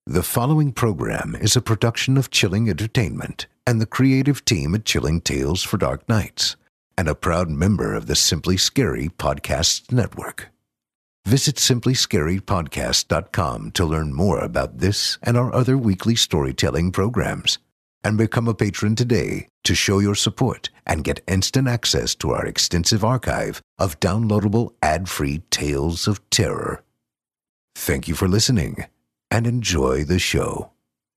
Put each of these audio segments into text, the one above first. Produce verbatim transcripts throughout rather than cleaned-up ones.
The following program is a production of Chilling Entertainment and the creative team at Chilling Tales for Dark Nights, and a proud member of the Simply Scary Podcasts Network. Visit simply scary podcast dot com to learn more about this and our other weekly storytelling programs, and become a patron today to show your support and get instant access to our extensive archive of downloadable ad-free tales of terror. Thank you for listening, and enjoy the show.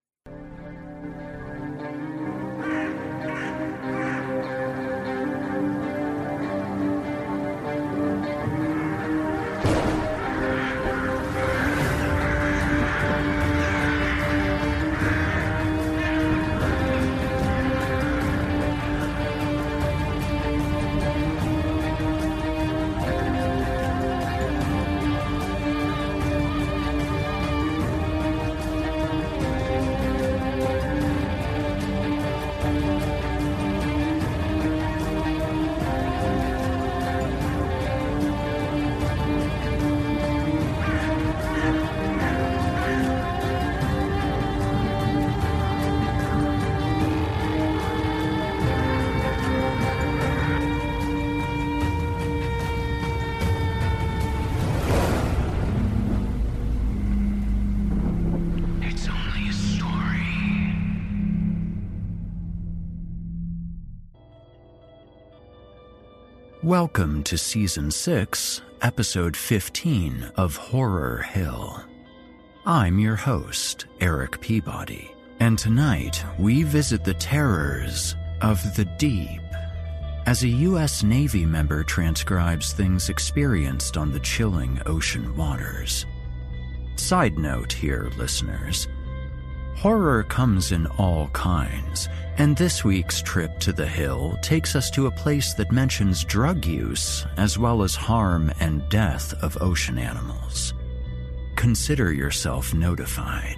Welcome to Season six, Episode fifteen of Horror Hill. I'm your host, Eric Peabody, and tonight we visit the terrors of the deep as a U S Navy member transcribes things experienced on the chilling ocean waters. Side note here, listeners. Horror comes in all kinds, and this week's trip to the Hill takes us to a place that mentions drug use as well as harm and death of ocean animals. Consider yourself notified.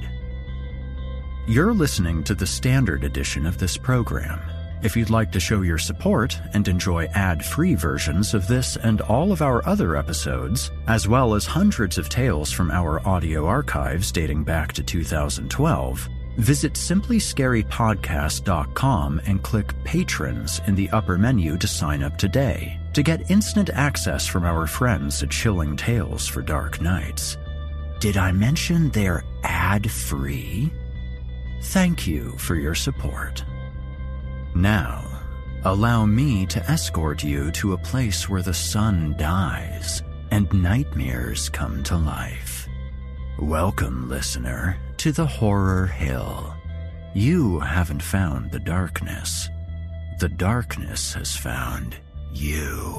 You're listening to the standard edition of this program. If you'd like to show your support and enjoy ad-free versions of this and all of our other episodes, as well as hundreds of tales from our audio archives dating back to two thousand twelve, visit simply scary podcast dot com and click Patrons in the upper menu to sign up today to get instant access from our friends at Chilling Tales for Dark Nights. Did I mention they're ad-free? Thank you for your support. Now, allow me to escort you to a place where the sun dies and nightmares come to life. Welcome, listener, to the Horror Hill. You haven't found the darkness. The darkness has found you.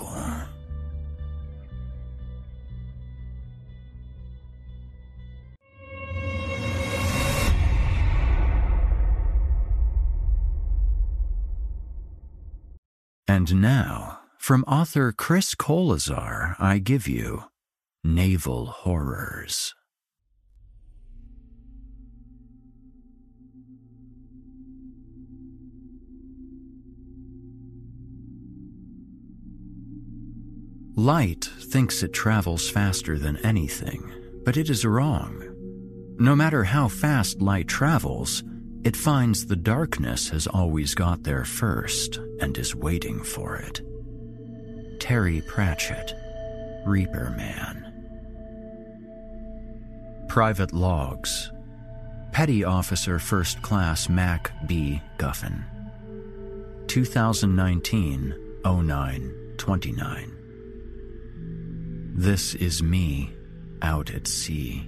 And now, from author Chris Kolazar, I give you Naval Horrors. Light thinks it travels faster than anything, but it is wrong. No matter how fast light travels, it finds the darkness has always got there first and is waiting for it. Terry Pratchett, Reaper Man. Private Logs. Petty Officer First Class Mac B. Guffin. twenty nineteen oh nine twenty-nine. This is me out at sea.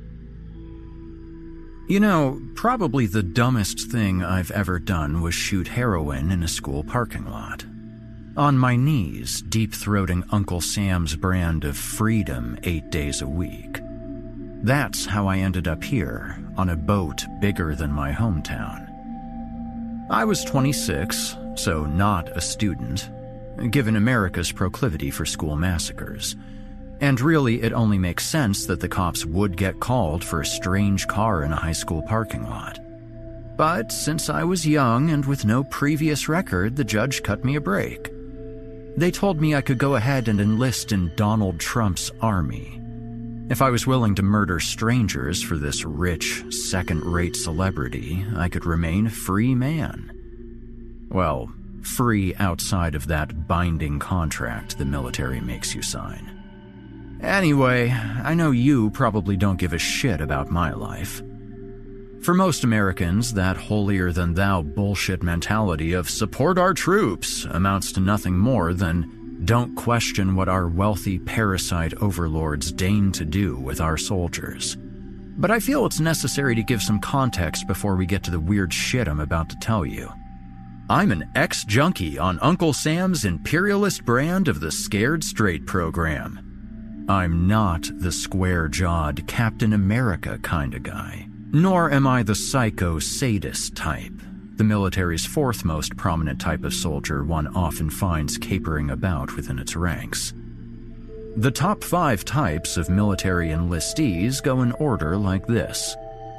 You know, probably the dumbest thing I've ever done was shoot heroin in a school parking lot. On my knees, deep-throating Uncle Sam's brand of freedom eight days a week. That's how I ended up here, on a boat bigger than my hometown. I was twenty-six, so not a student, given America's proclivity for school massacres. And really, it only makes sense that the cops would get called for a strange car in a high school parking lot. But since I was young and with no previous record, the judge cut me a break. They told me I could go ahead and enlist in Donald Trump's army. If I was willing to murder strangers for this rich, second-rate celebrity, I could remain a free man. Well, free outside of that binding contract the military makes you sign. Anyway, I know you probably don't give a shit about my life. For most Americans, that holier-than-thou bullshit mentality of support our troops amounts to nothing more than don't question what our wealthy parasite overlords deign to do with our soldiers. But I feel it's necessary to give some context before we get to the weird shit I'm about to tell you. I'm an ex-junkie on Uncle Sam's imperialist brand of the Scared Straight program. I'm not the square-jawed Captain America kind of guy, nor am I the psycho sadist type, the military's fourth most prominent type of soldier one often finds capering about within its ranks. The top five types of military enlistees go in order like this.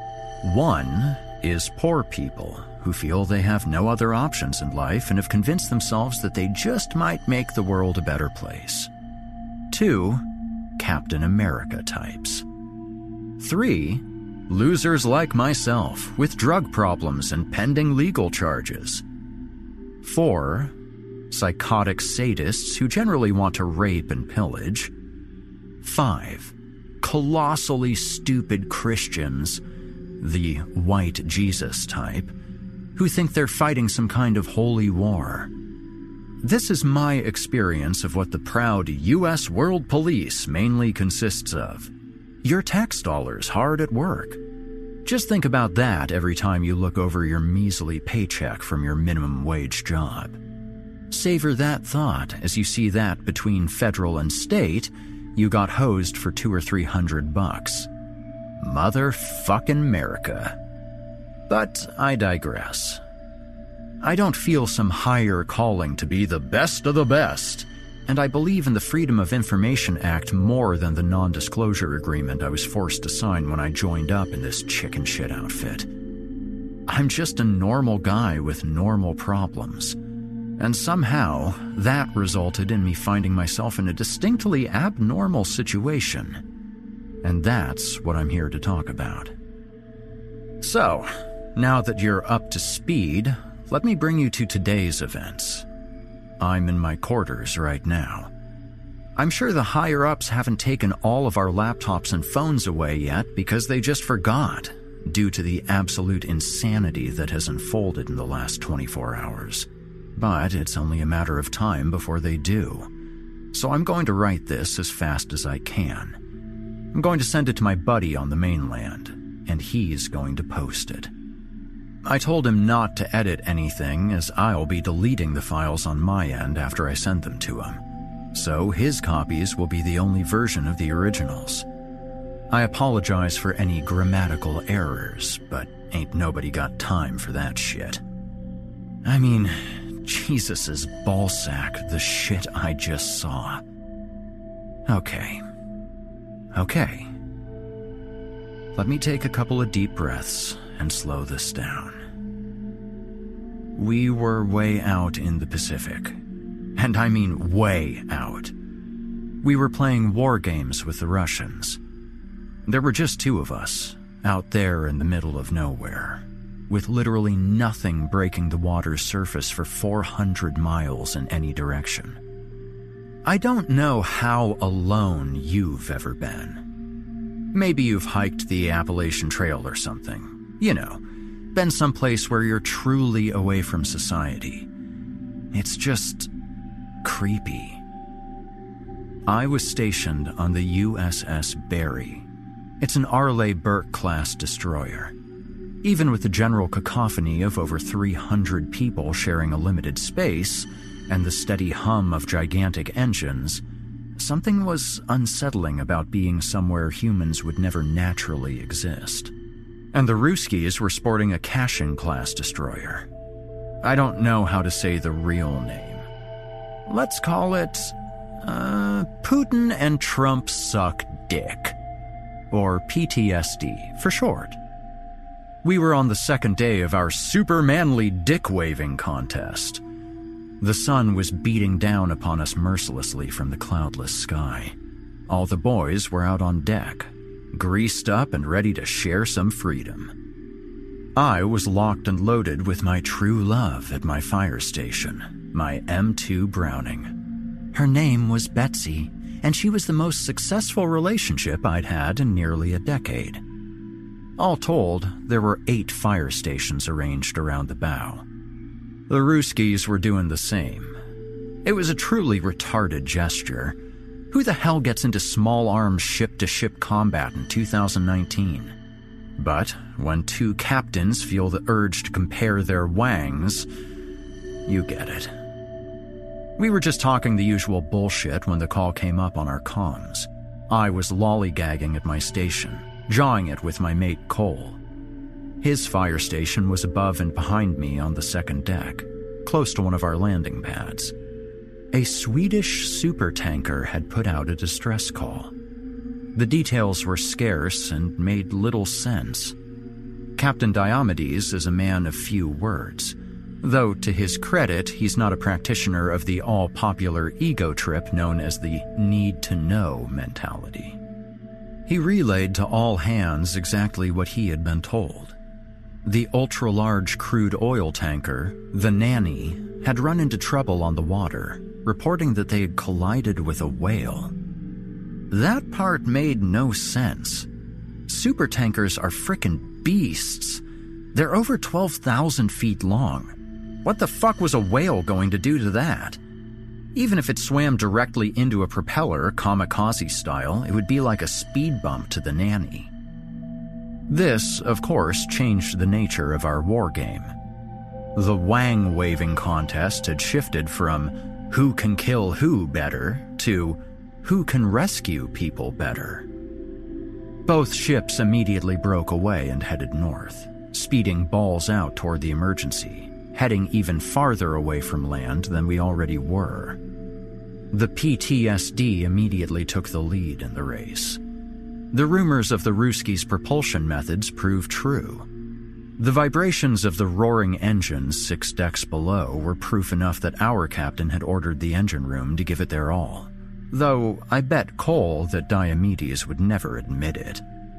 One is poor people who feel they have no other options in life and have convinced themselves that they just might make the world a better place. Two, Captain America types. Three, losers like myself with drug problems and pending legal charges. Four, psychotic sadists who generally want to rape and pillage. Five, colossally stupid Christians, the white Jesus type, who think they're fighting some kind of holy war. This is my experience of what the proud U S World Police mainly consists of. Your tax dollars hard at work. Just think about that every time you look over your measly paycheck from your minimum wage job. Savor that thought as you see that between federal and state, you got hosed for two or three hundred bucks. Motherfucking America. But I digress. I don't feel some higher calling to be the best of the best, and I believe in the Freedom of Information Act more than the non-disclosure agreement I was forced to sign when I joined up in this chicken shit outfit. I'm just a normal guy with normal problems, and somehow that resulted in me finding myself in a distinctly abnormal situation. And that's what I'm here to talk about. So, now that you're up to speed, let me bring you to today's events. I'm in my quarters right now. I'm sure the higher-ups haven't taken all of our laptops and phones away yet because they just forgot, due to the absolute insanity that has unfolded in the last twenty-four hours. But it's only a matter of time before they do. So I'm going to write this as fast as I can. I'm going to send it to my buddy on the mainland, and he's going to post it. I told him not to edit anything, as I'll be deleting the files on my end after I send them to him. So his copies will be the only version of the originals. I apologize for any grammatical errors, but ain't nobody got time for that shit. I mean, Jesus's ballsack, the shit I just saw. Okay. Okay. Let me take a couple of deep breaths and slow this down. We were way out in the Pacific. And I mean way out. We were playing war games with the Russians. There were just two of us, out there in the middle of nowhere, with literally nothing breaking the water's surface for four hundred miles in any direction. I don't know how alone you've ever been. Maybe you've hiked the Appalachian Trail or something. You know, been someplace where you're truly away from society. It's just creepy. I was stationed on the U S S Barry. It's an Arleigh Burke-class destroyer. Even with the general cacophony of over three hundred people sharing a limited space and the steady hum of gigantic engines, something was unsettling about being somewhere humans would never naturally exist. And the Ruskies were sporting a Kashin-class destroyer. I don't know how to say the real name. Let's call it, uh, Putin and Trump Suck Dick. Or P T S D, for short. We were on the second day of our super manly dick-waving contest. The sun was beating down upon us mercilessly from the cloudless sky. all the boys were out on deck, greased up and ready to share some freedom. I was locked and loaded with my true love at my fire station, my M two Browning. Her name was Betsy, and she was the most successful relationship I'd had in nearly a decade. All told, there were eight fire stations arranged around the bow. The Ruskies were doing the same. It was a truly retarded gesture. Who the hell gets into small-arms ship-to-ship combat in two thousand nineteen? But when two captains feel the urge to compare their wangs, you get it. We were just talking the usual bullshit when the call came up on our comms. I was lollygagging at my station, jawing it with my mate Cole. His fire station was above and behind me on the second deck, close to one of our landing pads. A Swedish supertanker had put out a distress call. The details were scarce and made little sense. Captain Diomedes is a man of few words, though to his credit, he's not a practitioner of the all-popular ego trip known as the need-to-know mentality. He relayed to all hands exactly what he had been told. The ultra-large crude oil tanker, the Nanny, had run into trouble on the water, reporting that they had collided with a whale. That part made no sense. Supertankers are frickin' beasts. They're over twelve thousand feet long. What the fuck was a whale going to do to that? Even if it swam directly into a propeller, kamikaze style, it would be like a speed bump to the Nanny. This, of course, changed the nature of our war game. The wang-waving contest had shifted from who can kill who better to who can rescue people better. Both ships immediately broke away and headed north, speeding balls out toward the emergency, heading even farther away from land than we already were. The P T S D immediately took the lead in the race. The rumors of the Ruskies' propulsion methods proved true. The vibrations of the roaring engines six decks below were proof enough that our captain had ordered the engine room to give it their all, though I bet Cole that Diomedes would never admit it.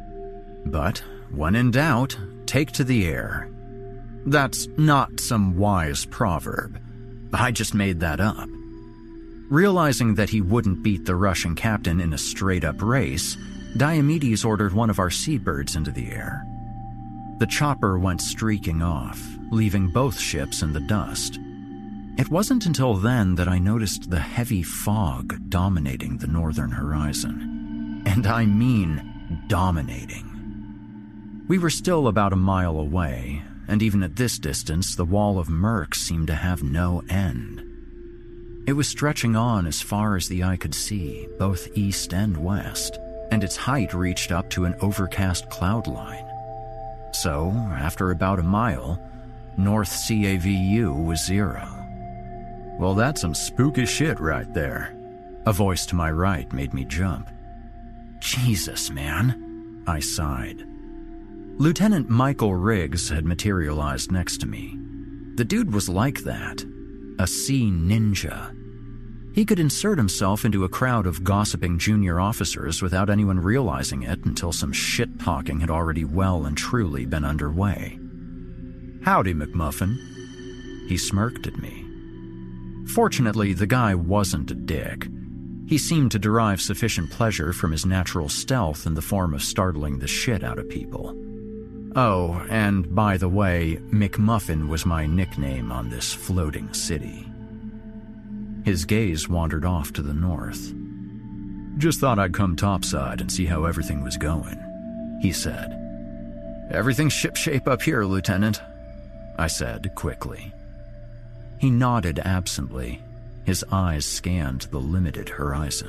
But when in doubt, take to the air. That's not some wise proverb. I just made that up. Realizing that he wouldn't beat the Russian captain in a straight-up race, Diomedes ordered one of our seabirds into the air. The chopper went streaking off, leaving both ships in the dust. It wasn't until then that I noticed the heavy fog dominating the northern horizon. And I mean dominating. We were still about a mile away, and even at this distance, the wall of murk seemed to have no end. It was stretching on as far as the eye could see, both east and west, and its height reached up to an overcast cloud line. So, after about a mile, North C A V U was zero. Well, that's some spooky shit right there. A voice to my right made me jump. Jesus, man, I sighed. Lieutenant Michael Riggs had materialized next to me. The dude was like that, a sea ninja. He could insert himself into a crowd of gossiping junior officers without anyone realizing it until some shit-talking had already well and truly been underway. Howdy, McMuffin. He smirked at me. Fortunately, the guy wasn't a dick. He seemed to derive sufficient pleasure from his natural stealth in the form of startling the shit out of people. Oh, and by the way, McMuffin was my nickname on this floating city. His gaze wandered off to the north. Just thought I'd come topside and see how everything was going, he said. Everything's shipshape up here, Lieutenant, I said quickly. He nodded absently. His eyes scanned the limited horizon.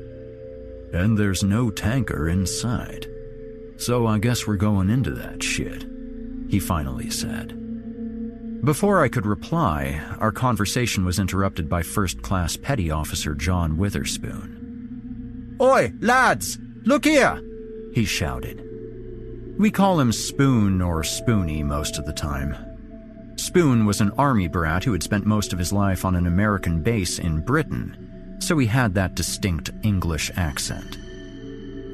And there's no tanker inside. So I guess we're going into that shit, he finally said. Before I could reply, our conversation was interrupted by First Class Petty Officer John Witherspoon. Oi, lads! Look here! He shouted. We call him Spoon or Spoony most of the time. Spoon was an army brat who had spent most of his life on an American base in Britain, so he had that distinct English accent.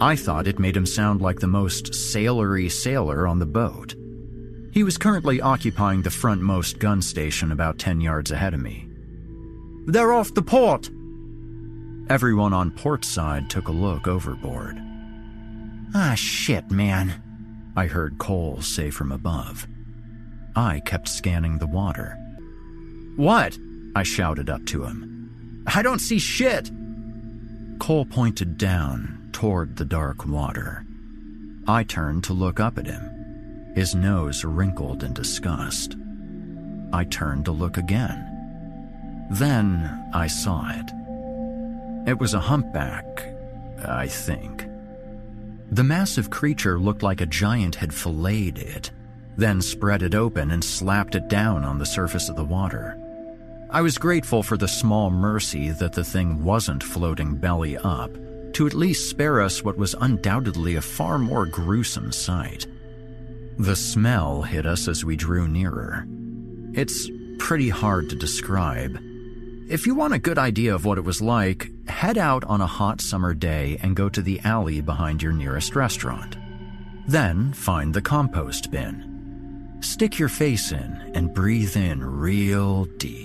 I thought it made him sound like the most sailory sailor on the boat. He was currently occupying the frontmost gun station about ten yards ahead of me. "They're off the port!" Everyone on port side took a look overboard. "Ah, shit, man," I heard Cole say from above. I kept scanning the water. "What?" I shouted up to him. "I don't see shit!" Cole pointed down toward the dark water. I turned to look up at him. His nose wrinkled in disgust. I turned to look again. Then I saw it. It was a humpback, I think. The massive creature looked like a giant had filleted it, then spread it open and slapped it down on the surface of the water. I was grateful for the small mercy that the thing wasn't floating belly up, to at least spare us what was undoubtedly a far more gruesome sight. The smell hit us as we drew nearer. It's pretty hard to describe. If you want a good idea of what it was like, head out on a hot summer day and go to the alley behind your nearest restaurant. Then find the compost bin. Stick your face in and breathe in real deep.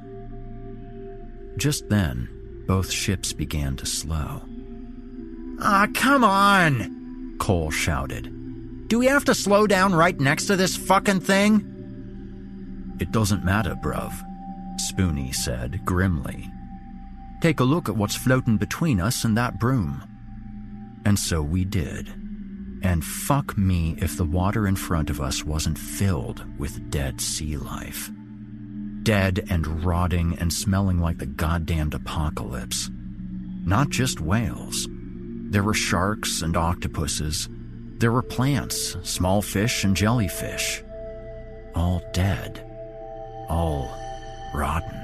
Just then, both ships began to slow. "Ah, come on!" Cole shouted. "Do we have to slow down right next to this fucking thing?" "It doesn't matter, bruv," Spoonie said grimly. "Take a look at what's floating between us and that broom." And so we did. And fuck me if the water in front of us wasn't filled with dead sea life. Dead and rotting and smelling like the goddamned apocalypse. Not just whales. There were sharks and octopuses. There were plants, small fish and jellyfish. All dead. All rotten.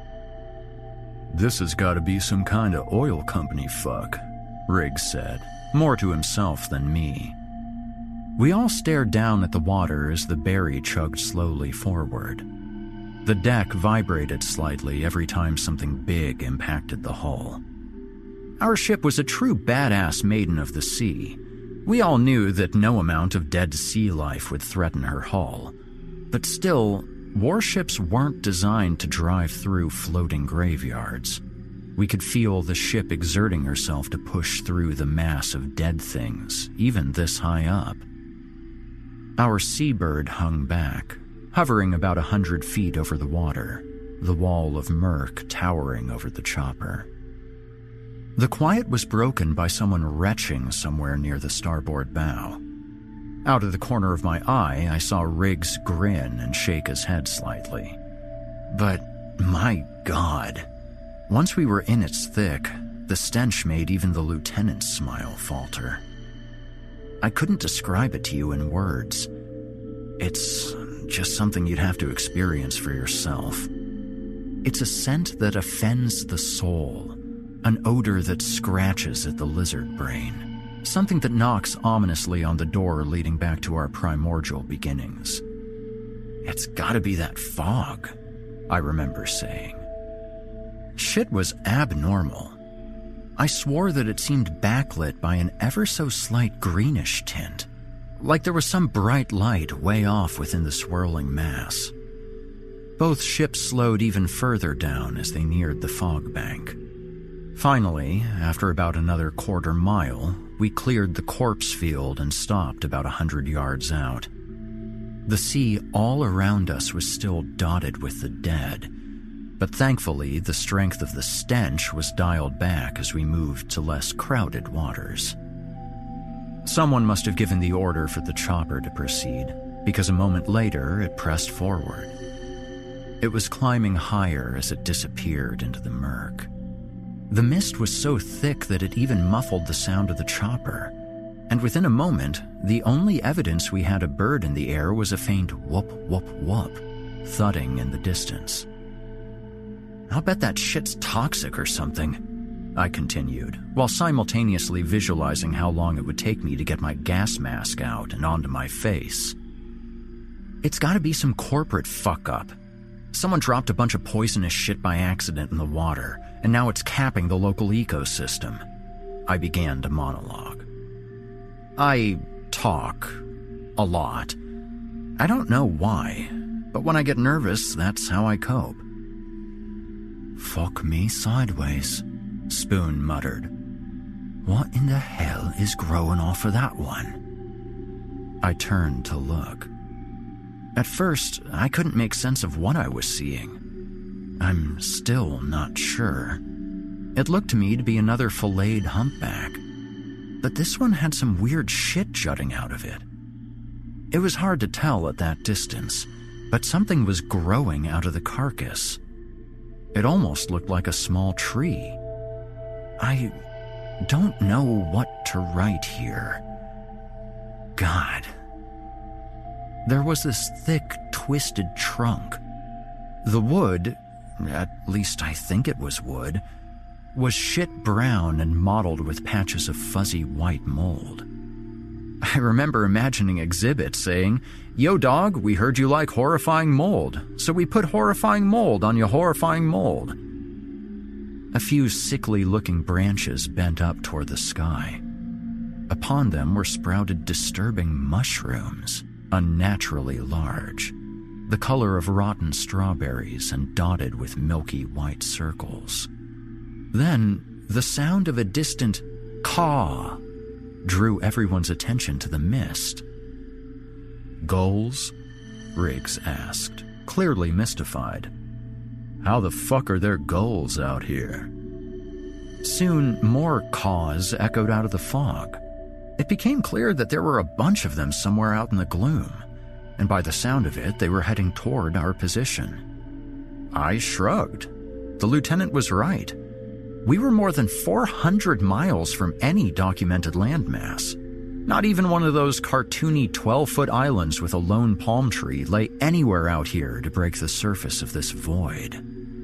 "This has got to be some kind of oil company fuck," Riggs said, more to himself than me. We all stared down at the water as the Berry chugged slowly forward. The deck vibrated slightly every time something big impacted the hull. Our ship was a true badass maiden of the sea. We all knew that no amount of dead sea life would threaten her hull. But still, warships weren't designed to drive through floating graveyards. We could feel the ship exerting herself to push through the mass of dead things, even this high up. Our seabird hung back, hovering about a hundred feet over the water, the wall of murk towering over the chopper. The quiet was broken by someone retching somewhere near the starboard bow. Out of the corner of my eye, I saw Riggs grin and shake his head slightly. But, my God, once we were in its thick, the stench made even the lieutenant's smile falter. I couldn't describe it to you in words. It's just something you'd have to experience for yourself. It's a scent that offends the soul, an odor that scratches at the lizard brain, something that knocks ominously on the door leading back to our primordial beginnings. "It's gotta be that fog," I remember saying. Shit was abnormal. I swore that it seemed backlit by an ever so slight greenish tint, like there was some bright light way off within the swirling mass. Both ships slowed even further down as they neared the fog bank. Finally, after about another quarter mile, we cleared the corpse field and stopped about a hundred yards out. The sea all around us was still dotted with the dead, but thankfully the strength of the stench was dialed back as we moved to less crowded waters. Someone must have given the order for the chopper to proceed, because a moment later it pressed forward. It was climbing higher as it disappeared into the murk. The mist was so thick that it even muffled the sound of the chopper, and within a moment, the only evidence we had a bird in the air was a faint whoop, whoop, whoop, thudding in the distance. "I'll bet that shit's toxic or something," I continued, while simultaneously visualizing how long it would take me to get my gas mask out and onto my face. "It's gotta be some corporate fuck-up. Someone dropped a bunch of poisonous shit by accident in the water, and now it's capping the local ecosystem." I began to monologue. I talk a lot. I don't know why, but when I get nervous, that's how I cope. "Fuck me sideways," Spoon muttered. "What in the hell is growing off of that one?" I turned to look. At first, I couldn't make sense of what I was seeing. I'm still not sure. It looked to me to be another filleted humpback, but this one had some weird shit jutting out of it. It was hard to tell at that distance, but something was growing out of the carcass. It almost looked like a small tree. I don't know what to write here. God. There was this thick, twisted trunk. The wood, at least I think it was wood, was shit brown and mottled with patches of fuzzy white mold. I remember imagining Exhibit saying, "Yo dog, we heard you like horrifying mold, so we put horrifying mold on your horrifying mold." A few sickly-looking branches bent up toward the sky. Upon them were sprouted disturbing mushrooms, unnaturally large, the color of rotten strawberries and dotted with milky white circles. Then, the sound of a distant caw drew everyone's attention to the mist. "Gulls?" Riggs asked, clearly mystified. "How the fuck are there gulls out here?" Soon, more caws echoed out of the fog. It became clear that there were a bunch of them somewhere out in the gloom, and by the sound of it, they were heading toward our position. I shrugged. The lieutenant was right. We were more than four hundred miles from any documented landmass. Not even one of those cartoony twelve-foot islands with a lone palm tree lay anywhere out here to break the surface of this void.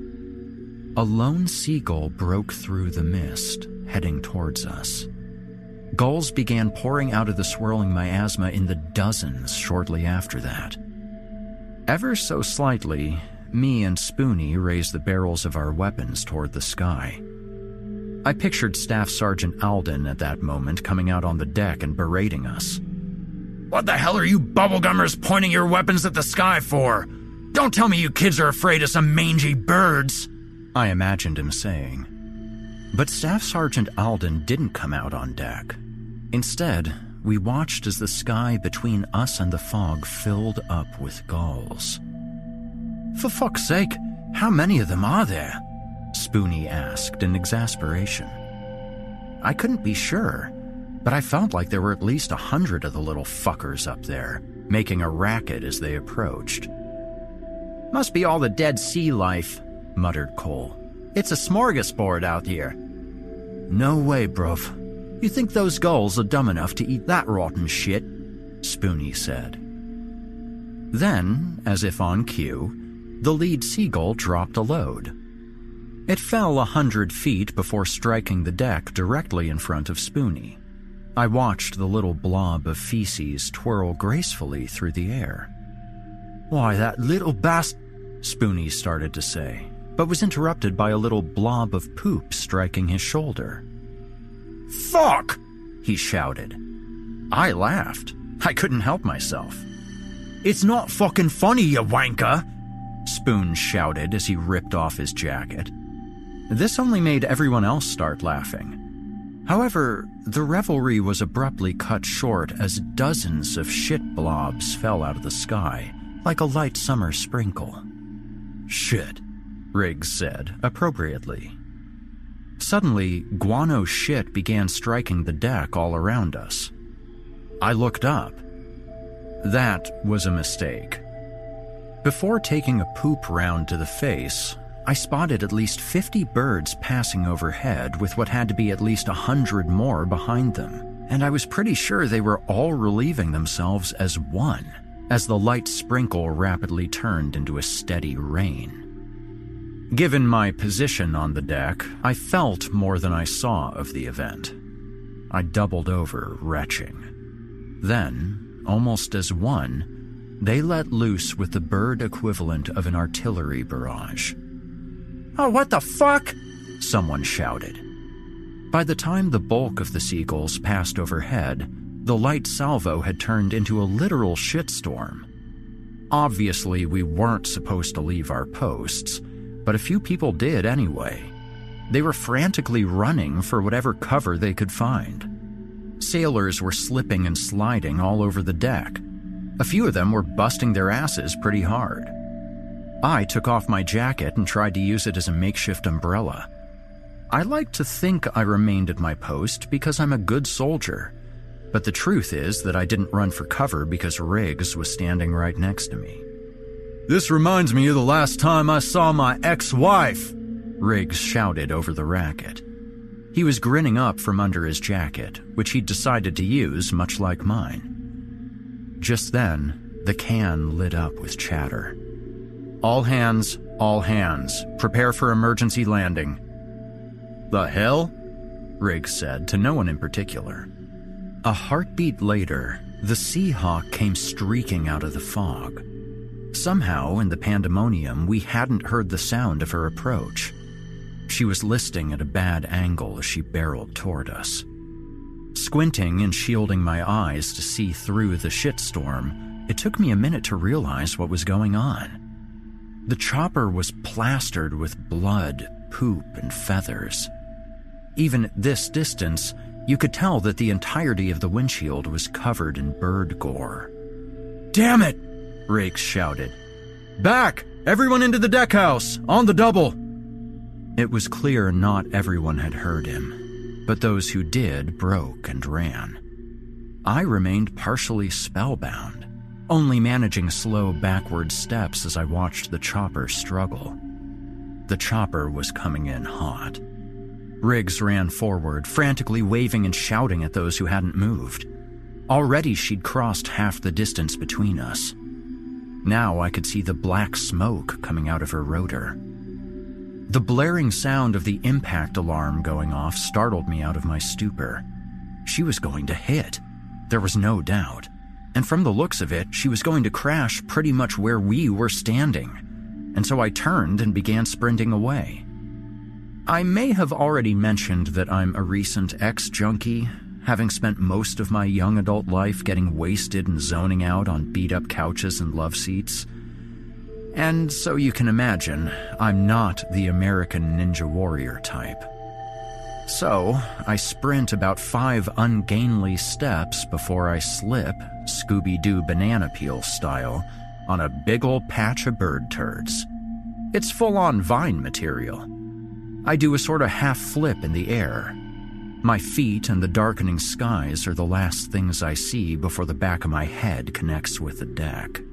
A lone seagull broke through the mist, heading towards us. Gulls began pouring out of the swirling miasma in the dozens shortly after that. Ever so slightly, me and Spoonie raised the barrels of our weapons toward the sky. I pictured Staff Sergeant Alden at that moment coming out on the deck and berating us. "What the hell are you bubblegummers pointing your weapons at the sky for? Don't tell me you kids are afraid of some mangy birds," I imagined him saying. But Staff Sergeant Alden didn't come out on deck. Instead, we watched as the sky between us and the fog filled up with gulls. "For fuck's sake, how many of them are there?" Spoonie asked in exasperation. I couldn't be sure, but I felt like there were at least a hundred of the little fuckers up there, making a racket as they approached. "Must be all the dead sea life," muttered Cole. "It's a smorgasbord out here." "No way, bruv. You think those gulls are dumb enough to eat that rotten shit?" Spoonie said. Then, as if on cue, the lead seagull dropped a load. It fell a hundred feet before striking the deck directly in front of Spoonie. I watched the little blob of feces twirl gracefully through the air. "Why, that little bast..." Spoonie started to say, but was interrupted by a little blob of poop striking his shoulder. "Fuck!" he shouted. I laughed. I couldn't help myself. "It's not fucking funny, you wanker!" Spoon shouted as he ripped off his jacket. This only made everyone else start laughing. However, the revelry was abruptly cut short as dozens of shit blobs fell out of the sky, like a light summer sprinkle. "Shit," Riggs said, appropriately. Suddenly, guano shit began striking the deck all around us. I looked up. That was a mistake. Before taking a poop round to the face, I spotted at least fifty birds passing overhead with what had to be at least a hundred more behind them, and I was pretty sure they were all relieving themselves as one, as the light sprinkle rapidly turned into a steady rain. Given my position on the deck, I felt more than I saw of the event. I doubled over, retching. Then, almost as one, they let loose with the bird equivalent of an artillery barrage. "Oh, what the fuck?" someone shouted. By the time the bulk of the seagulls passed overhead, The light salvo had turned into a literal shitstorm. Obviously, we weren't supposed to leave our posts, but a few people did anyway. They were frantically running for whatever cover they could find. Sailors were slipping and sliding all over the deck. A few of them were busting their asses pretty hard. I took off my jacket and tried to use it as a makeshift umbrella. I like to think I remained at my post because I'm a good soldier, but the truth is that I didn't run for cover because Riggs was standing right next to me. "This reminds me of the last time I saw my ex-wife," Riggs shouted over the racket. He was grinning up from under his jacket, which he'd decided to use much like mine. Just then, the can lit up with chatter. "All hands, all hands, prepare for emergency landing." "The hell?" Riggs said to no one in particular. A heartbeat later, the Seahawk came streaking out of the fog. Somehow, in the pandemonium, we hadn't heard the sound of her approach. She was listing at a bad angle as she barreled toward us. Squinting and shielding my eyes to see through the shitstorm, it took me a minute to realize what was going on. The chopper was plastered with blood, poop, and feathers. Even at this distance, you could tell that the entirety of the windshield was covered in bird gore. "Damn it!" Riggs shouted. "Back! Everyone into the deckhouse! On the double!" It was clear not everyone had heard him, but those who did broke and ran. I remained partially spellbound, only managing slow backward steps as I watched the chopper struggle. The chopper was coming in hot. Riggs ran forward, frantically waving and shouting at those who hadn't moved. Already she'd crossed half the distance between us. Now I could see the black smoke coming out of her rotor. The blaring sound of the impact alarm going off startled me out of my stupor. She was going to hit. There was no doubt. And from the looks of it, she was going to crash pretty much where we were standing. And so I turned and began sprinting away. I may have already mentioned that I'm a recent ex-junkie, having spent most of my young adult life getting wasted and zoning out on beat-up couches and love seats. And so you can imagine, I'm not the American Ninja Warrior type. So, I sprint about five ungainly steps before I slip, Scooby-Doo banana peel style, on a big ol' patch of bird turds. It's full-on Vine material. I do a sort of half-flip in the air. My feet and the darkening skies are the last things I see before the back of my head connects with the deck.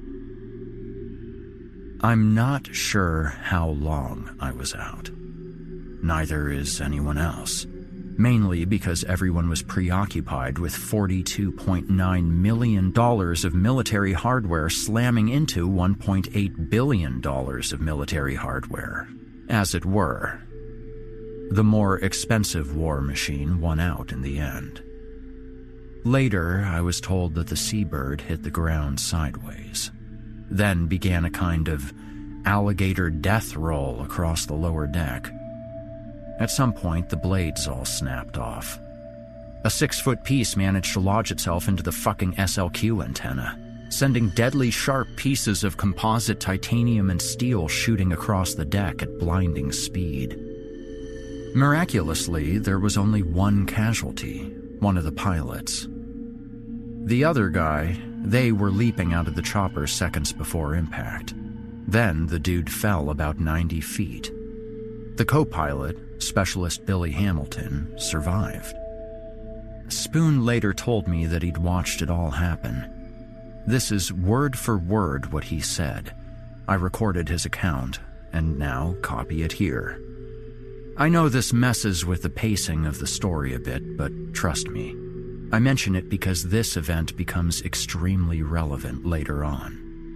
I'm not sure how long I was out. Neither is anyone else, mainly because everyone was preoccupied with forty-two point nine million dollars of military hardware slamming into one point eight billion dollars of military hardware, as it were. The more expensive war machine won out in the end. Later, I was told that the Seabird hit the ground sideways. Then began a kind of alligator death roll across the lower deck. At some point, the blades all snapped off. A six-foot piece managed to lodge itself into the fucking S L Q antenna, sending deadly sharp pieces of composite titanium and steel shooting across the deck at blinding speed. Miraculously, there was only one casualty, one of the pilots. The other guy, they were leaping out of the chopper seconds before impact. Then the dude fell about ninety feet. The co-pilot, Specialist Billy Hamilton, survived. Spoon later told me that he'd watched it all happen. This is word for word what he said. I recorded his account, and now copy it here. I know this messes with the pacing of the story a bit, but trust me, I mention it because this event becomes extremely relevant later on.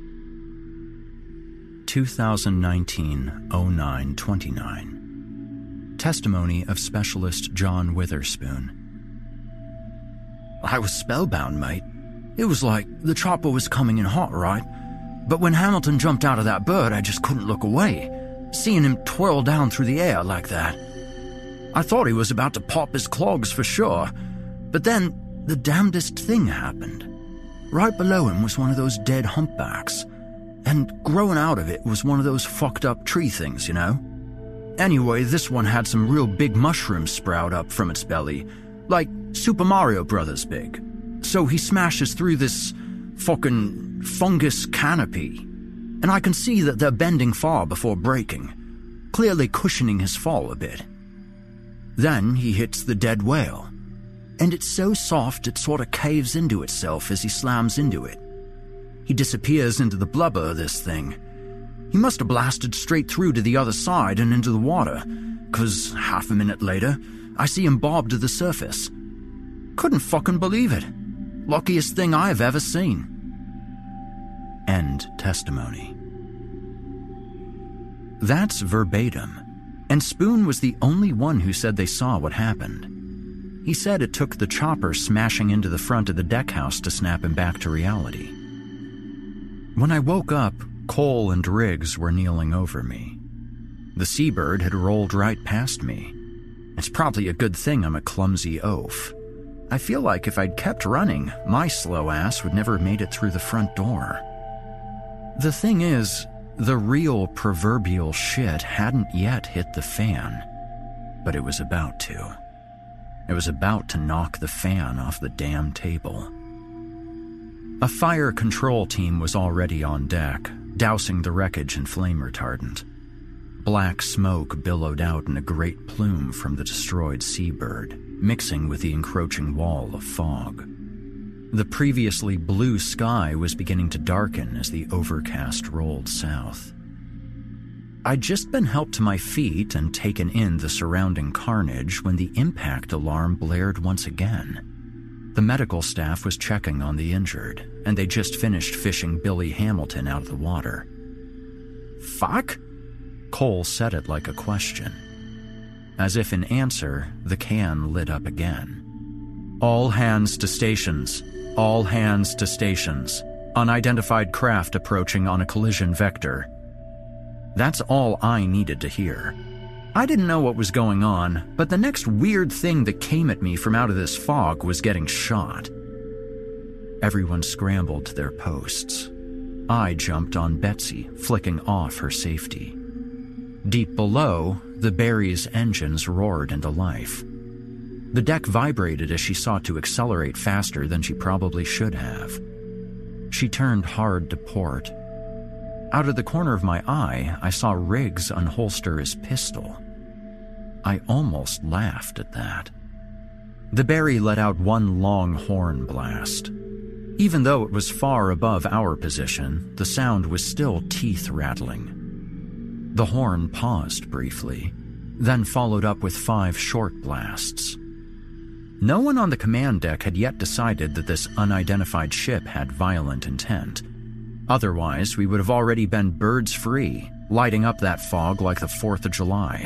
twenty nineteen oh nine twenty-nine. Testimony of Specialist John Witherspoon. I was spellbound, mate. It was like the chopper was coming in hot, right? But when Hamilton jumped out of that bird, I just couldn't look away, seeing him twirl down through the air like that. I thought he was about to pop his clogs for sure, but then the damnedest thing happened. Right below him was one of those dead humpbacks, and growing out of it was one of those fucked up tree things, you know? Anyway, this one had some real big mushrooms sprout up from its belly, like Super Mario Brothers big. So he smashes through this fucking fungus canopy, and I can see that they're bending far before breaking, clearly cushioning his fall a bit. Then he hits the dead whale, and it's so soft it sort of caves into itself as he slams into it. He disappears into the blubber of this thing. He must have blasted straight through to the other side and into the water, cause half a minute later, I see him bob to the surface. Couldn't fucking believe it. Luckiest thing I've ever seen. End testimony. That's verbatim, and Spoon was the only one who said they saw what happened. He said it took the chopper smashing into the front of the deck house to snap him back to reality. When I woke up, Cole and Riggs were kneeling over me. The seabird had rolled right past me. It's probably a good thing I'm a clumsy oaf. I feel like if I'd kept running, my slow ass would never have made it through the front door. The thing is, the real proverbial shit hadn't yet hit the fan, but it was about to. It was about to knock the fan off the damn table. A fire control team was already on deck, dousing the wreckage in flame retardant. Black smoke billowed out in a great plume from the destroyed seabird, mixing with the encroaching wall of fog. The previously blue sky was beginning to darken as the overcast rolled south. I'd just been helped to my feet and taken in the surrounding carnage when the impact alarm blared once again. The medical staff was checking on the injured, and they just finished fishing Billy Hamilton out of the water. Fuck? Cole said it like a question. As if in answer, the can lit up again. All hands to stations. All hands to stations. Unidentified craft approaching on a collision vector. That's all I needed to hear. I didn't know what was going on, but the next weird thing that came at me from out of this fog was getting shot. Everyone scrambled to their posts. I jumped on Betsy, flicking off her safety. Deep below, the Berry's engines roared into life. The deck vibrated as she sought to accelerate faster than she probably should have. She turned hard to port. Out of the corner of my eye, I saw Riggs unholster his pistol. I almost laughed at that. The Berry let out one long horn blast. Even though it was far above our position, the sound was still teeth-rattling. The horn paused briefly, then followed up with five short blasts. No one on the command deck had yet decided that this unidentified ship had violent intent. Otherwise, we would have already been birds free, lighting up that fog like the fourth of July.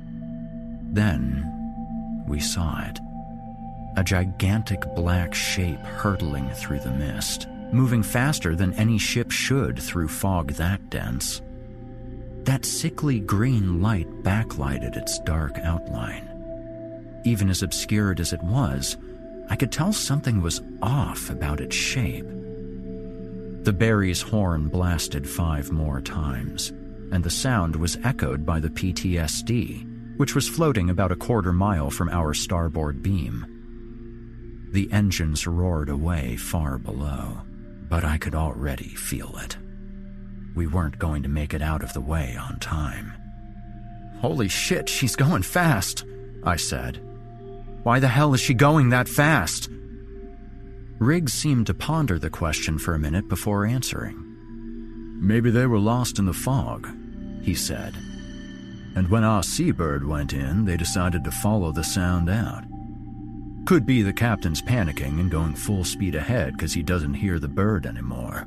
Then, we saw it. A gigantic black shape hurtling through the mist, moving faster than any ship should through fog that dense. That sickly green light backlighted its dark outline. Even as obscured as it was, I could tell something was off about its shape. The Berry's horn blasted five more times, and the sound was echoed by the P T S D, which was floating about a quarter mile from our starboard beam. The engines roared away far below, but I could already feel it. We weren't going to make it out of the way on time. "Holy shit, she's going fast," I said. "Why the hell is she going that fast?" Riggs seemed to ponder the question for a minute before answering. "Maybe they were lost in the fog," he said. "And when our seabird went in, they decided to follow the sound out. Could be the captain's panicking and going full speed ahead because he doesn't hear the bird anymore."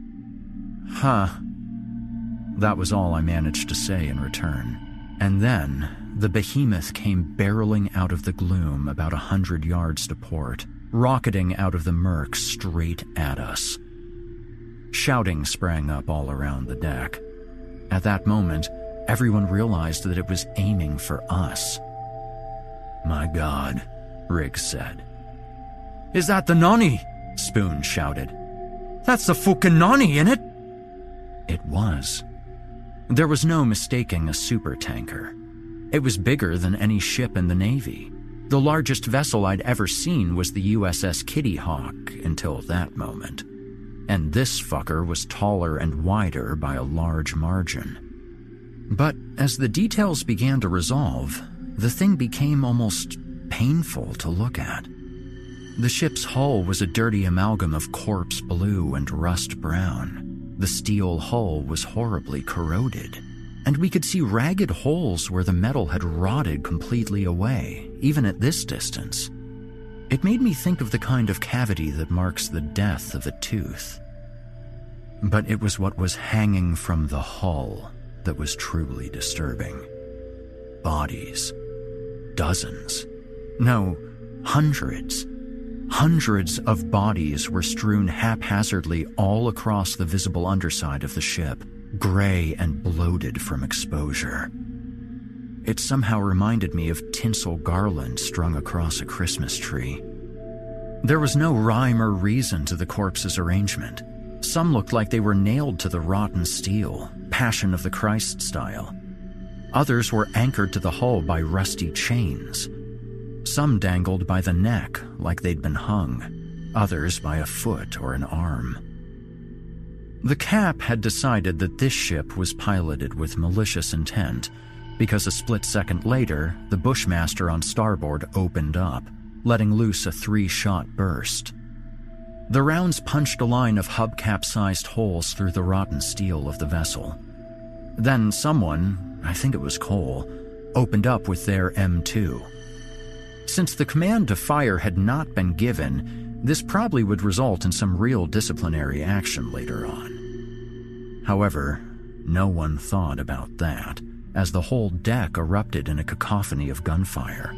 Huh. That was all I managed to say in return. And then, the behemoth came barreling out of the gloom about a hundred yards to port, rocketing out of the murk straight at us. Shouting sprang up all around the deck. At that moment, everyone realized that it was aiming for us. "My God," Riggs said. "Is that the Nani?" Spoon shouted. "That's the fucking Nani, innit?" It was. There was no mistaking a supertanker. It was bigger than any ship in the Navy. The largest vessel I'd ever seen was the U S S Kitty Hawk until that moment. And this fucker was taller and wider by a large margin. But as the details began to resolve, the thing became almost painful to look at. The ship's hull was a dirty amalgam of corpse blue and rust brown. The steel hull was horribly corroded, and we could see ragged holes where the metal had rotted completely away, even at this distance. It made me think of the kind of cavity that marks the death of a tooth. But it was what was hanging from the hull that was truly disturbing. Bodies. Dozens. No, hundreds. Hundreds of bodies were strewn haphazardly all across the visible underside of the ship, gray and bloated from exposure. It somehow reminded me of tinsel garland strung across a Christmas tree. There was no rhyme or reason to the corpses' arrangement. Some looked like they were nailed to the rotten steel, Passion of the Christ style. Others were anchored to the hull by rusty chains. Some dangled by the neck like they'd been hung, others by a foot or an arm. The Cap had decided that this ship was piloted with malicious intent because a split second later, the Bushmaster on starboard opened up, letting loose a three-shot burst. The rounds punched a line of hubcap-sized holes through the rotten steel of the vessel. Then someone, I think it was Cole, opened up with their M two. Since the command to fire had not been given, this probably would result in some real disciplinary action later on. However, no one thought about that, as the whole deck erupted in a cacophony of gunfire.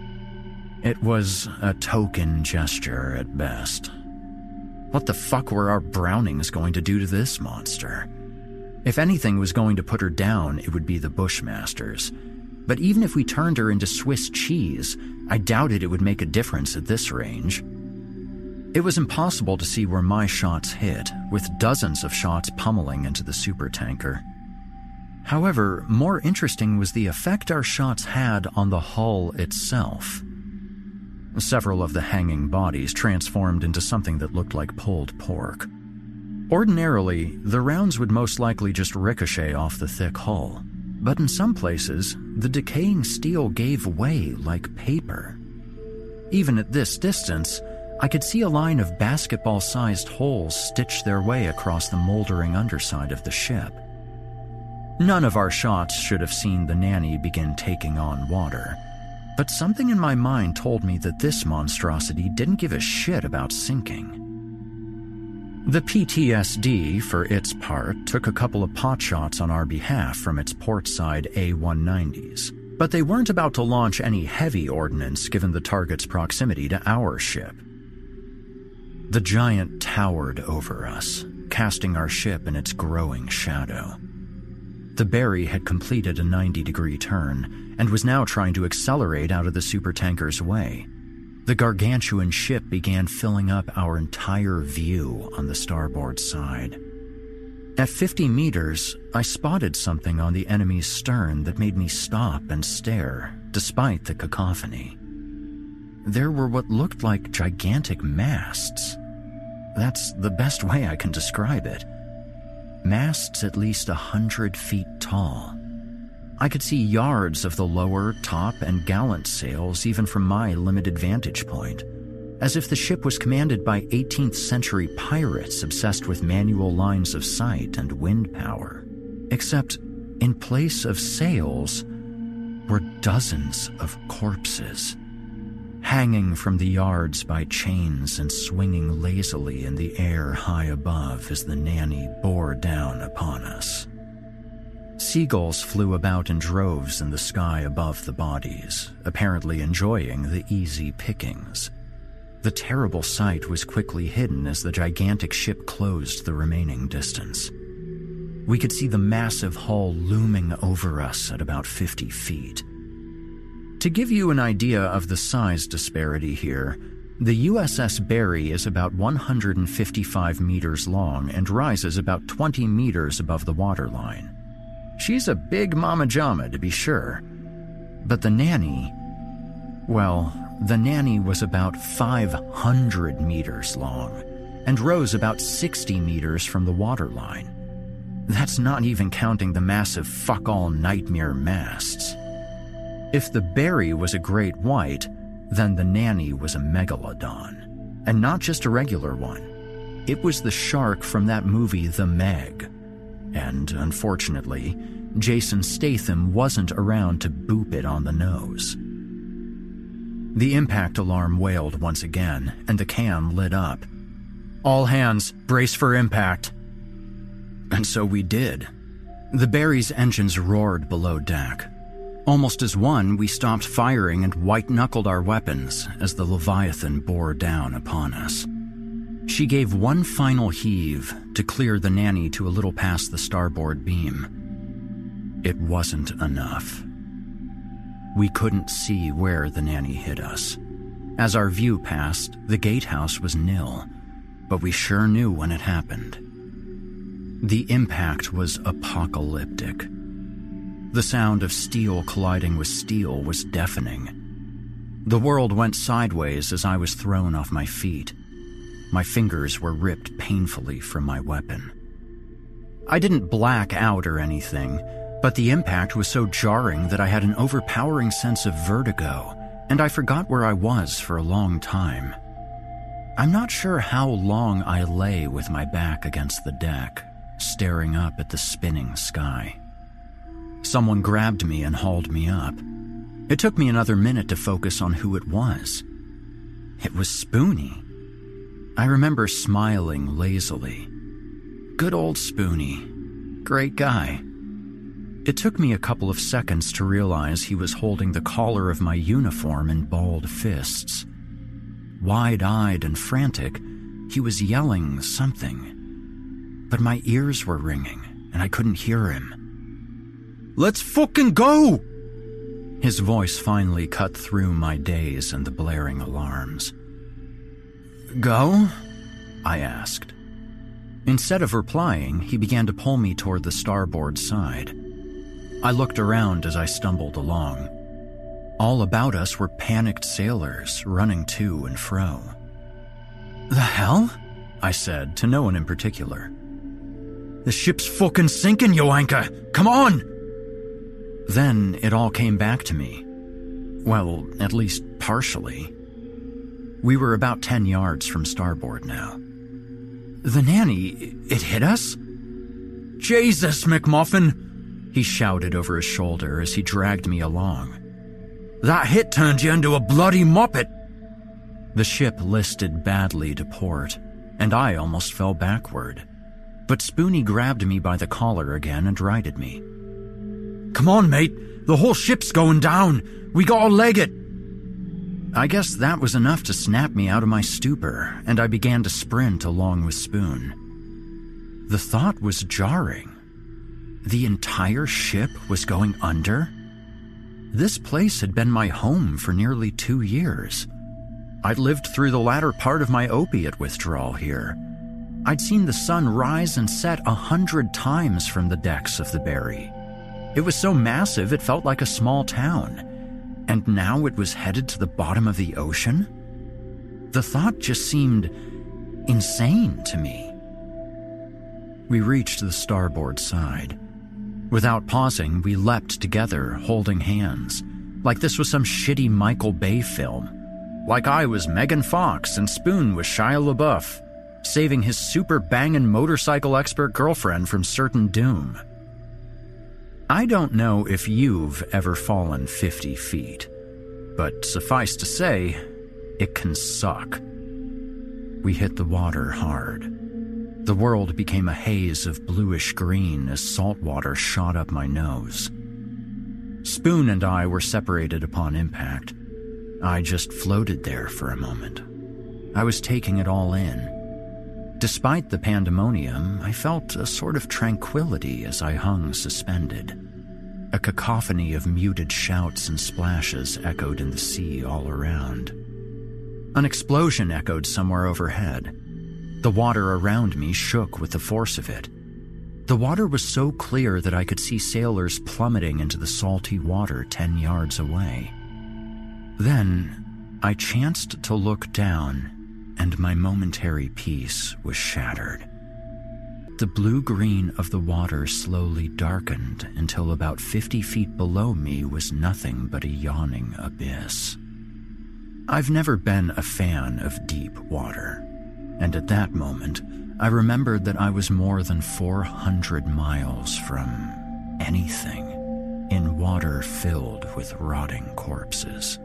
It was a token gesture at best. What the fuck were our Brownings going to do to this monster? If anything was going to put her down, it would be the Bushmasters. But even if we turned her into Swiss cheese, I doubted it would make a difference at this range. It was impossible to see where my shots hit, with dozens of shots pummeling into the supertanker. However, more interesting was the effect our shots had on the hull itself. Several of the hanging bodies transformed into something that looked like pulled pork. Ordinarily, the rounds would most likely just ricochet off the thick hull. But in some places, the decaying steel gave way like paper. Even at this distance, I could see a line of basketball-sized holes stitch their way across the moldering underside of the ship. None of our shots should have seen the Nanny begin taking on water, but something in my mind told me that this monstrosity didn't give a shit about sinking. The P T S D, for its part, took a couple of pot shots on our behalf from its portside A one nineties, but they weren't about to launch any heavy ordnance given the target's proximity to our ship. The giant towered over us, casting our ship in its growing shadow. The Berry had completed a ninety-degree turn and was now trying to accelerate out of the supertanker's way. The gargantuan ship began filling up our entire view on the starboard side. At fifty meters, I spotted something on the enemy's stern that made me stop and stare, despite the cacophony. There were what looked like gigantic masts. That's the best way I can describe it. Masts at least a hundred feet tall. I could see yards of the lower, top, and gallant sails even from my limited vantage point, as if the ship was commanded by eighteenth century pirates obsessed with manual lines of sight and wind power. Except, in place of sails, were dozens of corpses, hanging from the yards by chains and swinging lazily in the air high above as the Nanny bore down upon us. Seagulls flew about in droves in the sky above the bodies, apparently enjoying the easy pickings. The terrible sight was quickly hidden as the gigantic ship closed the remaining distance. We could see the massive hull looming over us at about fifty feet. To give you an idea of the size disparity here, The U S S Barry is about one hundred fifty-five meters long and rises about twenty meters above the waterline. She's a big mama jama, to be sure. But the Nanny, well, the Nanny was about five hundred meters long and rose about sixty meters from the waterline. That's not even counting the massive fuck-all nightmare masts. If the Barry was a great white, then the Nanny was a megalodon. And not just a regular one. It was the shark from that movie The Meg. And, unfortunately, Jason Statham wasn't around to boop it on the nose. The impact alarm wailed once again, and the cam lit up. "All hands, brace for impact." And so we did. The Barry's engines roared below deck. Almost as one, we stopped firing and white-knuckled our weapons as the Leviathan bore down upon us. She gave one final heave to clear the Nanny to a little past the starboard beam. It wasn't enough. We couldn't see where the Nanny hit us. As our view passed, the gatehouse was nil, but we sure knew when it happened. The impact was apocalyptic. The sound of steel colliding with steel was deafening. The world went sideways as I was thrown off my feet. My fingers were ripped painfully from my weapon. I didn't black out or anything, but the impact was so jarring that I had an overpowering sense of vertigo, and I forgot where I was for a long time. I'm not sure how long I lay with my back against the deck, staring up at the spinning sky. Someone grabbed me and hauled me up. It took me another minute to focus on who it was. It was Spoonie. I remember smiling lazily. Good old Spoonie. Great guy. It took me a couple of seconds to realize he was holding the collar of my uniform in balled fists. Wide-eyed and frantic, he was yelling something. But my ears were ringing, and I couldn't hear him. "Let's fucking go!" His voice finally cut through my daze and the blaring alarms. "Go?" I asked. Instead of replying, he began to pull me toward the starboard side. I looked around as I stumbled along. All about us were panicked sailors running to and fro. "The hell?" I said, to no one in particular. "The ship's fucking sinking, you anchor! Come on!" Then it all came back to me. Well, at least partially. We were about ten yards from starboard now. "The Nanny, it hit us?" "Jesus, McMuffin!" he shouted over his shoulder as he dragged me along. "That hit turned you into a bloody muppet!" The ship listed badly to port, and I almost fell backward. But Spoonie grabbed me by the collar again and righted me. "Come on, mate. The whole ship's going down. We gotta leg it." I guess that was enough to snap me out of my stupor, and I began to sprint along with Spoon. The thought was jarring. The entire ship was going under? This place had been my home for nearly two years. I'd lived through the latter part of my opiate withdrawal here. I'd seen the sun rise and set a hundred times from the decks of the Barry. It was so massive it felt like a small town. And now it was headed to the bottom of the ocean? The thought just seemed insane to me. We reached the starboard side. Without pausing, we leapt together, holding hands, like this was some shitty Michael Bay film. Like I was Megan Fox and Spoon was Shia LaBeouf, saving his super bangin' motorcycle expert girlfriend from certain doom. I don't know if you've ever fallen fifty feet, but suffice to say, it can suck. We hit the water hard. The world became a haze of bluish green as salt water shot up my nose. Spoon and I were separated upon impact. I just floated there for a moment. I was taking it all in. Despite the pandemonium, I felt a sort of tranquility as I hung suspended. A cacophony of muted shouts and splashes echoed in the sea all around. An explosion echoed somewhere overhead. The water around me shook with the force of it. The water was so clear that I could see sailors plummeting into the salty water ten yards away. Then, I chanced to look down, and my momentary peace was shattered. The blue-green of the water slowly darkened until about fifty feet below me was nothing but a yawning abyss. I've never been a fan of deep water, and at that moment, I remembered that I was more than four hundred miles from anything in water filled with rotting corpses.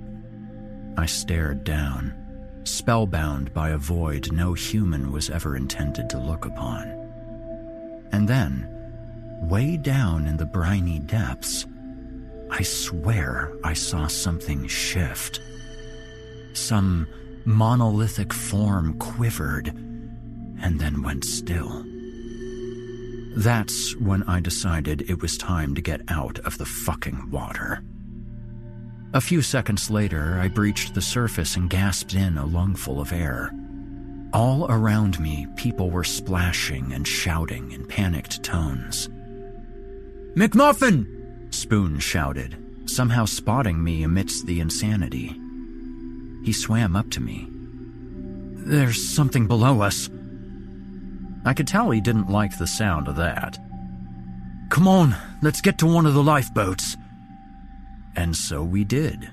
I stared down, spellbound by a void no human was ever intended to look upon. And then, way down in the briny depths, I swear I saw something shift. Some monolithic form quivered and then went still. That's when I decided it was time to get out of the fucking water. A few seconds later, I breached the surface and gasped in a lungful of air. All around me, people were splashing and shouting in panicked tones. "McMuffin!" Spoon shouted, somehow spotting me amidst the insanity. He swam up to me. "There's something below us." I could tell he didn't like the sound of that. "Come on, let's get to one of the lifeboats." And so we did.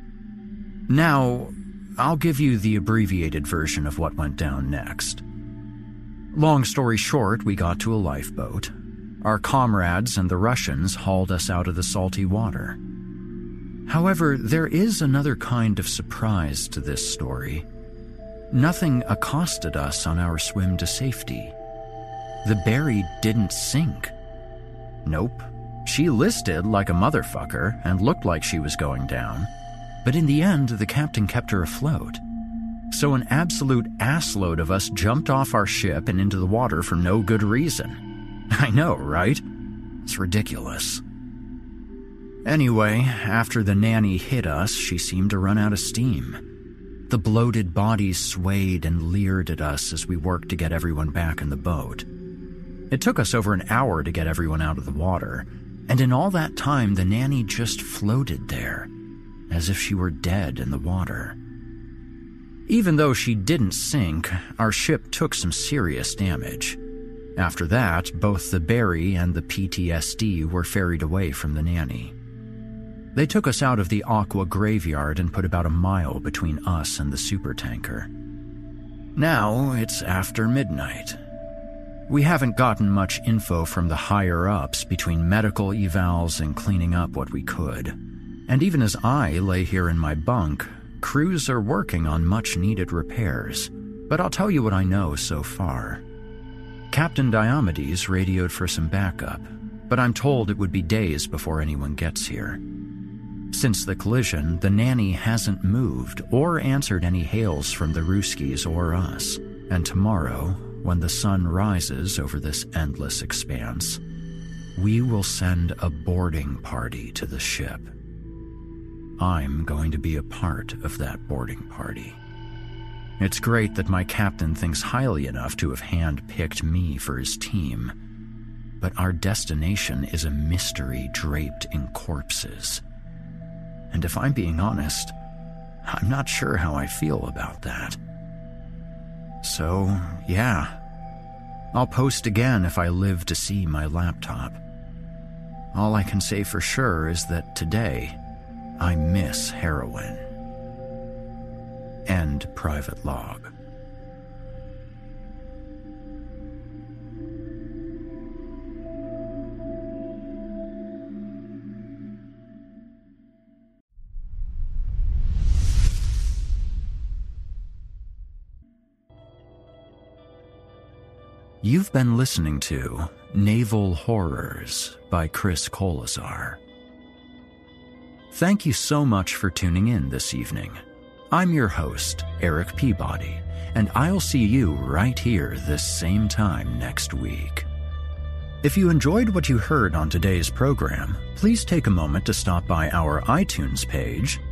Now, I'll give you the abbreviated version of what went down next. Long story short, we got to a lifeboat. Our comrades and the Russians hauled us out of the salty water. However, there is another kind of surprise to this story. Nothing accosted us on our swim to safety. The Barry didn't sink. Nope. She listed like a motherfucker and looked like she was going down. But in the end, the captain kept her afloat. So an absolute assload of us jumped off our ship and into the water for no good reason. I know, right? It's ridiculous. Anyway, after the nanny hit us, she seemed to run out of steam. The bloated bodies swayed and leered at us as we worked to get everyone back in the boat. It took us over an hour to get everyone out of the water, and in all that time the nanny just floated there, as if she were dead in the water. Even though she didn't sink, our ship took some serious damage. After that, both the Barry and the P T S D were ferried away from the nanny. They took us out of the Aqua graveyard and put about a mile between us and the supertanker. Now it's after midnight. We haven't gotten much info from the higher-ups between medical evals and cleaning up what we could. And even as I lay here in my bunk, crews are working on much-needed repairs. But I'll tell you what I know so far. Captain Diomedes radioed for some backup, but I'm told it would be days before anyone gets here. Since the collision, the nanny hasn't moved or answered any hails from the Ruskies or us, and tomorrow, when the sun rises over this endless expanse, we will send a boarding party to the ship. I'm going to be a part of that boarding party. It's great that my captain thinks highly enough to have hand-picked me for his team, but our destination is a mystery draped in corpses. And if I'm being honest, I'm not sure how I feel about that. So, yeah, I'll post again if I live to see my laptop. All I can say for sure is that today, I miss heroin. End private log. You've been listening to Naval Horrors by Chris Kolazar. Thank you so much for tuning in this evening. I'm your host, Eric Peabody, and I'll see you right here this same time next week. If you enjoyed what you heard on today's program, please take a moment to stop by our iTunes page,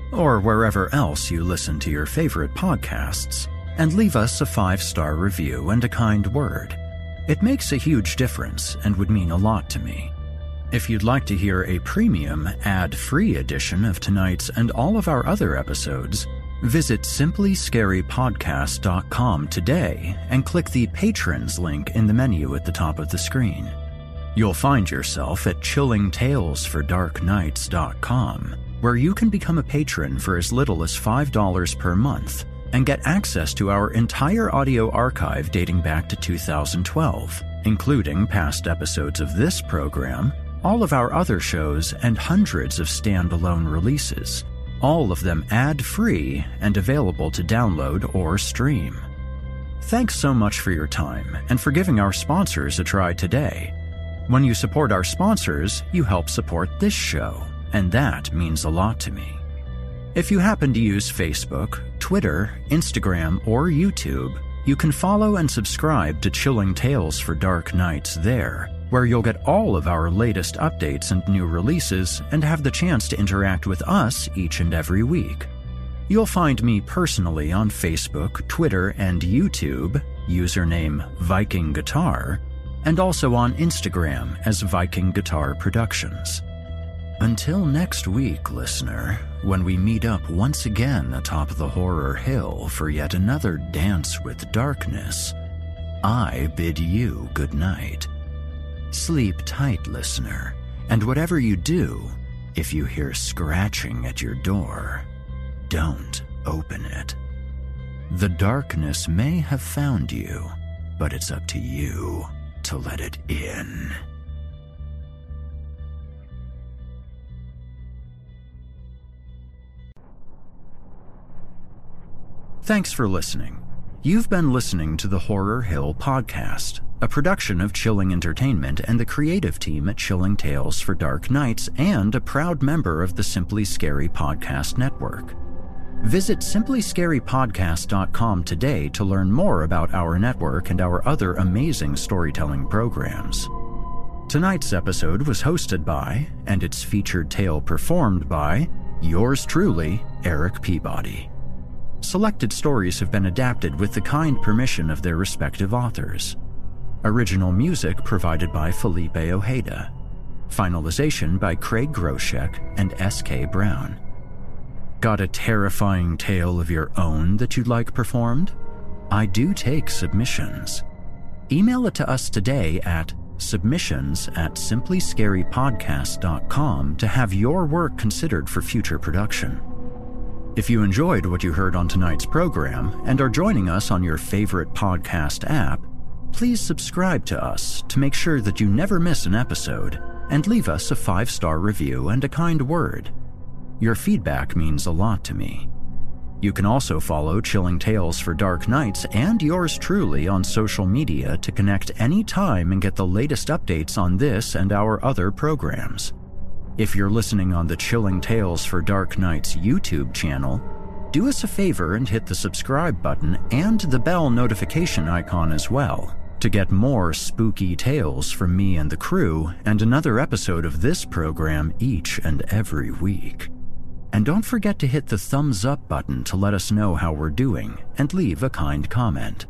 or wherever else you listen to your favorite podcasts, and leave us a five-star review and a kind word. It makes a huge difference and would mean a lot to me. If you'd like to hear a premium, ad-free edition of tonight's and all of our other episodes, visit simply scary podcast dot com today and click the Patrons link in the menu at the top of the screen. You'll find yourself at chilling tales for dark nights dot com, where you can become a patron for as little as five dollars per month and get access to our entire audio archive dating back to two thousand twelve, including past episodes of this program, all of our other shows, and hundreds of standalone releases, all of them ad-free and available to download or stream. Thanks so much for your time and for giving our sponsors a try today. When you support our sponsors, you help support this show, and that means a lot to me. If you happen to use Facebook, Twitter, Instagram, or YouTube, you can follow and subscribe to Chilling Tales for Dark Nights there, where you'll get all of our latest updates and new releases and have the chance to interact with us each and every week. You'll find me personally on Facebook, Twitter, and YouTube, username Viking Guitar, and also on Instagram as Viking Guitar Productions. Until next week, listener, when we meet up once again atop the Horror Hill for yet another dance with darkness, I bid you good night. Sleep tight, listener, and whatever you do, if you hear scratching at your door, don't open it. The darkness may have found you, but it's up to you to let it in. Thanks for listening. You've been listening to the Horror Hill Podcast, a production of Chilling Entertainment and the creative team at Chilling Tales for Dark Nights, and a proud member of the Simply Scary Podcast Network. Visit simply scary podcast dot com today to learn more about our network and our other amazing storytelling programs. Tonight's episode was hosted by, and its featured tale performed by, yours truly, Eric Peabody. Selected stories have been adapted with the kind permission of their respective authors. Original music provided by Felipe Ojeda. Finalization by Craig Groshek and S K Brown. Got a terrifying tale of your own that you'd like performed? I do take submissions. Email it to us today at submissions at simply scary podcast dot com to have your work considered for future production. If you enjoyed what you heard on tonight's program and are joining us on your favorite podcast app, please subscribe to us to make sure that you never miss an episode, and leave us a five-star review and a kind word. Your feedback means a lot to me. You can also follow Chilling Tales for Dark Nights and yours truly on social media to connect anytime and get the latest updates on this and our other programs. If you're listening on the Chilling Tales for Dark Nights YouTube channel, do us a favor and hit the subscribe button and the bell notification icon as well to get more spooky tales from me and the crew and another episode of this program each and every week. And don't forget to hit the thumbs up button to let us know how we're doing and leave a kind comment.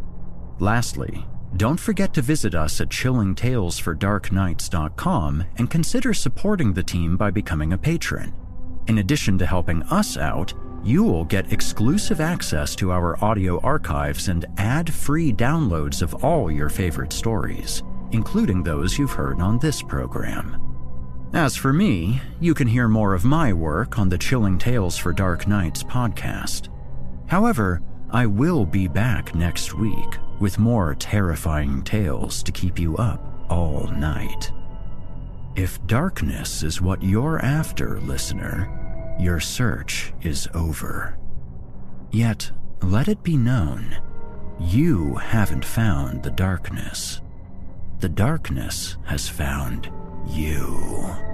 Lastly, don't forget to visit us at chilling tales for dark nights dot com and consider supporting the team by becoming a patron. In addition to helping us out, you'll get exclusive access to our audio archives and ad-free downloads of all your favorite stories, including those you've heard on this program. As for me, you can hear more of my work on the Chilling Tales for Dark Nights podcast. However, I will be back next week with more terrifying tales to keep you up all night. If darkness is what you're after, listener, your search is over. Yet, let it be known, you haven't found the darkness. The darkness has found you.